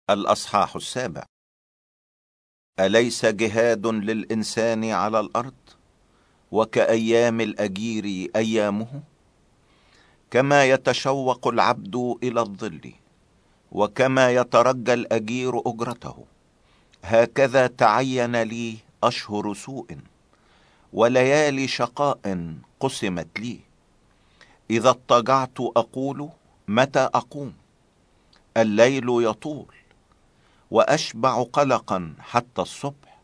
الأصحاح 7. أليس جهاد للإنسان على الأرض وكأيام الأجير أيامه؟ كما يتشوق العبد إلى الظل وكما يترجى الأجير أجرته، هكذا تعين لي أشهر سوء وليالي شقاء قسمت لي. إذا اضطجعت أقول متى أقوم؟ الليل يطول وأشبع قلقا حتى الصبح.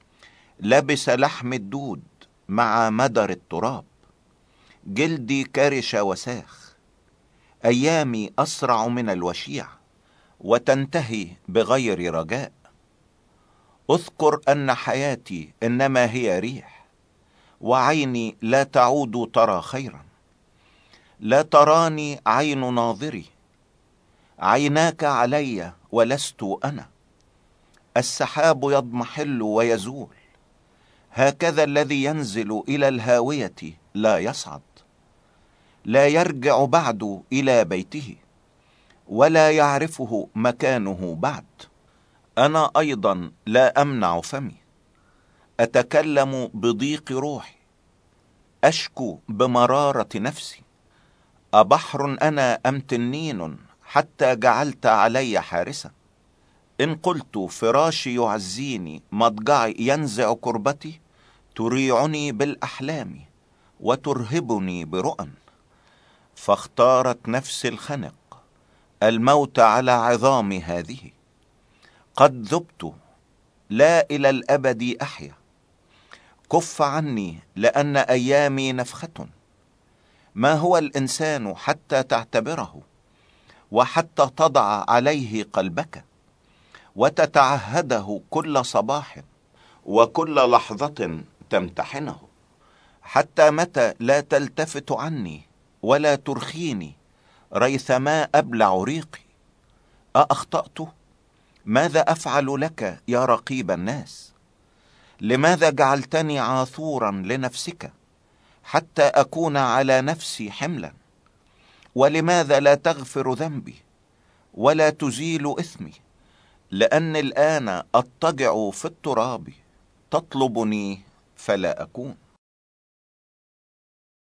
لبس لحم الدود مع مدر التراب، جلدي كرش وساخ. أيامي أسرع من الوشيع وتنتهي بغير رجاء. أذكر أن حياتي إنما هي ريح، وعيني لا تعود ترى خيرا. لا تراني عين ناظري، عيناك علي ولست أنا. السحاب يضمحل ويزول، هكذا الذي ينزل إلى الهاوية لا يصعد. لا يرجع بعد إلى بيته ولا يعرفه مكانه بعد. أنا أيضا لا أمنع فمي، أتكلم بضيق روحي، أشكو بمرارة نفسي. أبحر أنا أم تنين حتى جعلت علي حارسا؟ إن قلت فراشي يعزيني، مضجعي ينزع كربتي، تريعني بالأحلام وترهبني برؤى. فاختارت نفسي الخنق، الموت على عظام هذه. قد ذبت لا إلى الأبد أحيا، كف عني لأن أيامي نفخة. ما هو الإنسان حتى تعتبره، وحتى تضع عليه قلبك، وتتعهده كل صباح وكل لحظة تمتحنه؟ حتى متى لا تلتفت عني ولا ترخيني ريثما أبلع ريقي؟ أأخطأت؟ ماذا أفعل لك يا رقيب الناس؟ لماذا جعلتني عاثورا لنفسك حتى أكون على نفسي حملا؟ ولماذا لا تغفر ذنبي ولا تزيل إثمي؟ لأن الآن أضطجع في التراب، تطلبني فلا أكون.